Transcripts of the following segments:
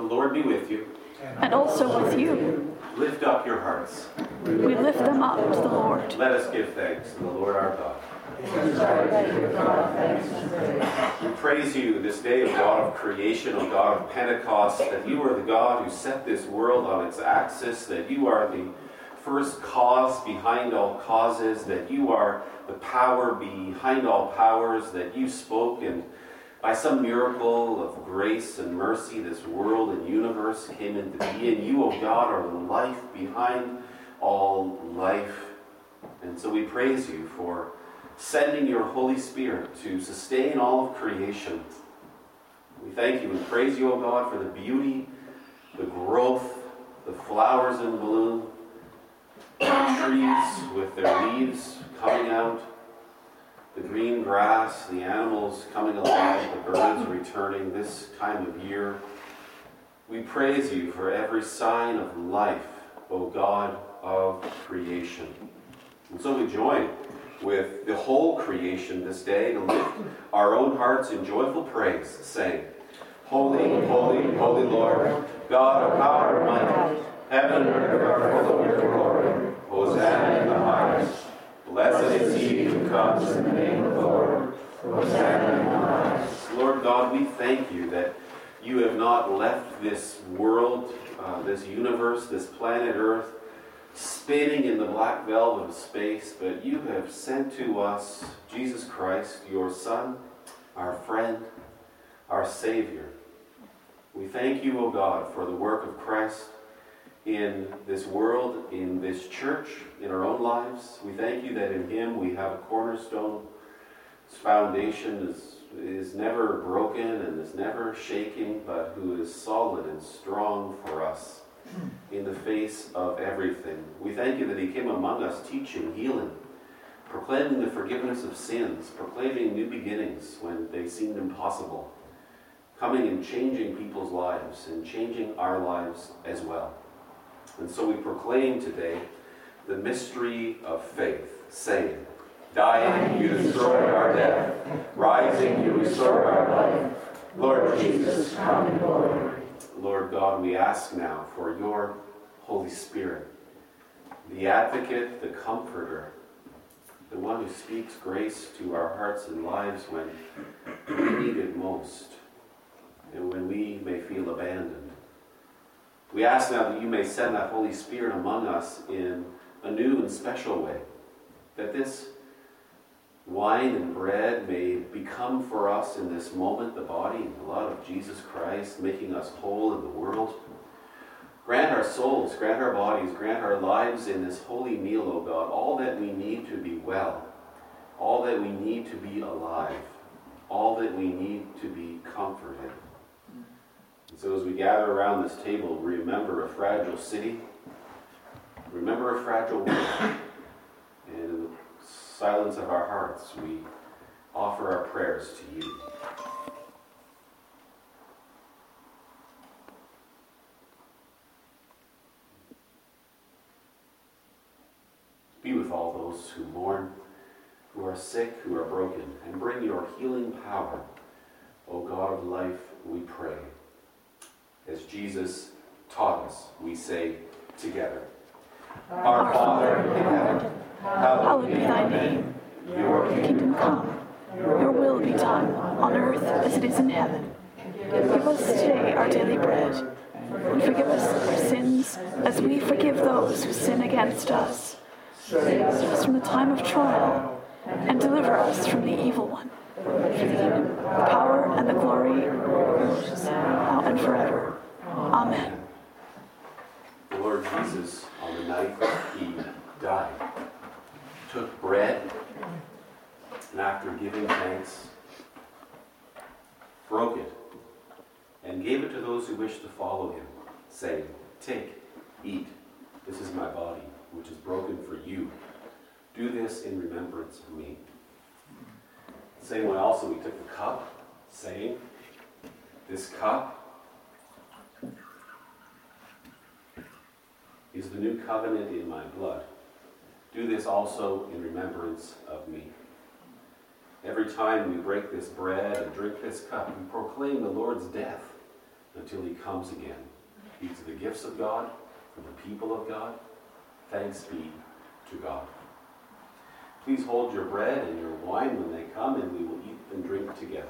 Lord be with you. And also with you. Lift up your hearts. We lift them up to the Lord. Let us give thanks to the Lord our God. We praise you this day, O God of creation, O God of Pentecost, that you are the God who set this world on its axis, that you are the first cause behind all causes, that you are the power behind all powers, that you spoke, and by some miracle of grace and mercy, this world and universe came into being. You, O God, are the life behind all life. And so we praise you for sending your Holy Spirit to sustain all of creation. We thank you and praise you, O God, for the beauty, the growth, the flowers in bloom, the trees with their leaves coming out, the green grass, the animals coming alive, the birds returning this time of year. We praise you for every sign of life, O God of creation. And so we join with the whole creation this day to lift our own hearts in joyful praise, saying, Holy, holy, holy Lord, God of power and might, heaven and earth are full of your glory. Hosanna in the highest. Blessed is he who comes in the name of the Lord. Hosanna in the highest. Lord God, we thank you that you have not left this world, this universe, this planet Earth, spinning in the black velvet of space, but you have sent to us Jesus Christ, your Son, our friend, our Savior. We thank you, O God, for the work of Christ in this world, in this church, in our own lives. We thank you that in him we have a cornerstone. His foundation is never broken and is never shaking, but who is solid and strong for us in the face of everything. We thank you that he came among us teaching, healing, proclaiming the forgiveness of sins, proclaiming new beginnings when they seemed impossible, coming and changing people's lives and changing our lives as well. And so we proclaim today the mystery of faith, saying, Dying, you destroyed our death. Rising, you restored our life. Lord Jesus, come in glory. Lord God, we ask now for your Holy Spirit, the advocate, the comforter, the one who speaks grace to our hearts and lives when we need it most and when we may feel abandoned. We ask now that you may send that Holy Spirit among us in a new and special way, that this wine and bread may become for us in this moment the body and blood of Jesus Christ, making us whole in the world. Grant our souls, grant our bodies, grant our lives in this holy meal, O God, all that we need to be well, all that we need to be alive, all that we need to be comforted. And so as we gather around this table, remember a fragile city, remember a fragile world, and in the silence of our hearts, we offer our prayers to you. Be with all those who mourn, who are sick, who are broken, and bring your healing power, O God of life, we pray. As Jesus taught us, we say together, Our Father in heaven, hallowed be thy name. Your kingdom come, your will be done, on earth as it is in heaven. Give us today our daily bread, and forgive us our sins as we forgive those who sin against us. Save us from the time of trial, and deliver us from the evil one. For the kingdom, the power, and the glory, now and forever. Amen. The Lord Jesus, on the night he died, took bread, and after giving thanks, broke it, and gave it to those who wished to follow him, saying, Take, eat, this is my body, which is broken for you. Do this in remembrance of me. The same way also he took the cup, saying, This cup is the new covenant in my blood. Do this also in remembrance of me. Every time we break this bread and drink this cup, we proclaim the Lord's death until he comes again. These are the gifts of God for the people of God. Thanks be to God. Please hold your bread and your wine when they come, and we will eat and drink together.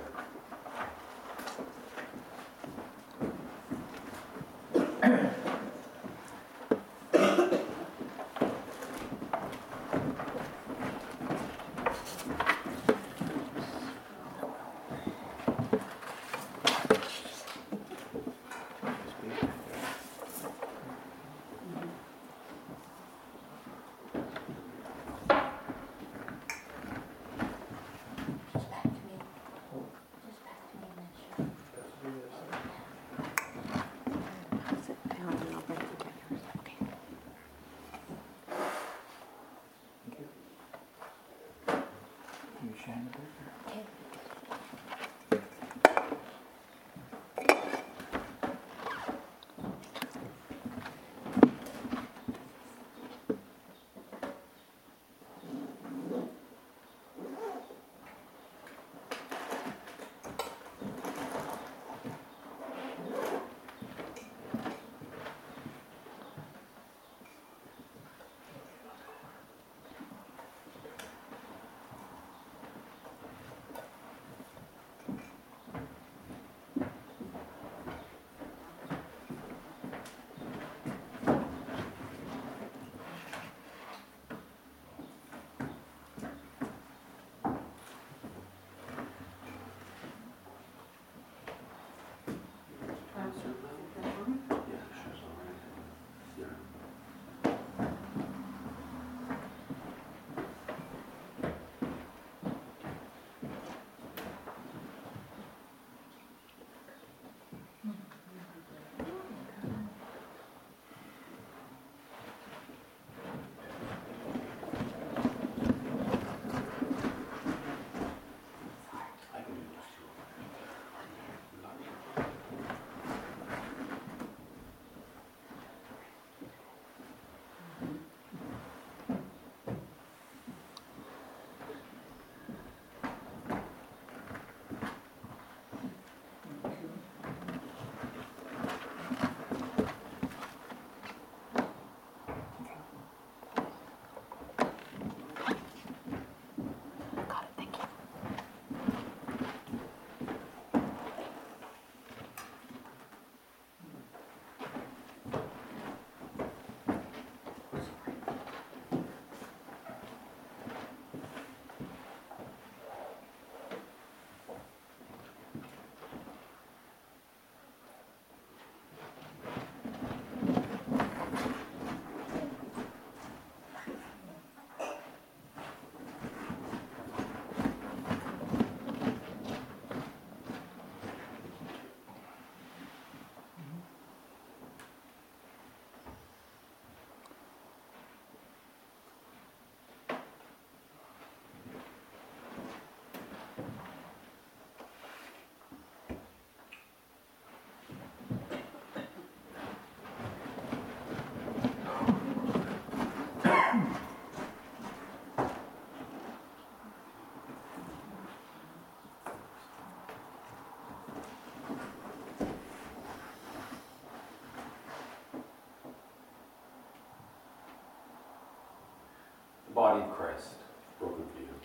Body of Christ, broken for you.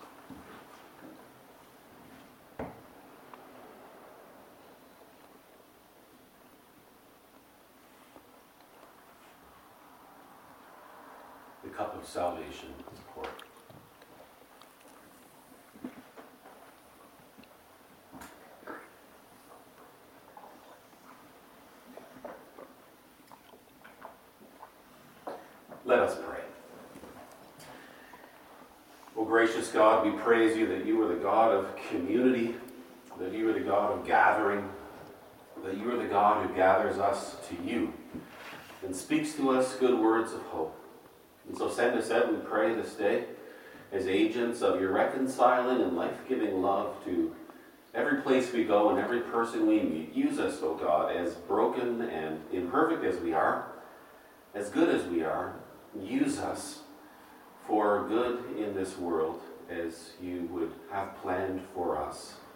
The cup of salvation is poured. Let us pray. O gracious God, we praise you that you are the God of community, that you are the God of gathering, that you are the God who gathers us to you and speaks to us good words of hope. And so send us out, we pray, this day as agents of your reconciling and life-giving love to every place we go and every person we meet. Use us, O God, as broken and imperfect as we are, as good as we are. Use us for good in this world as you would have planned for us.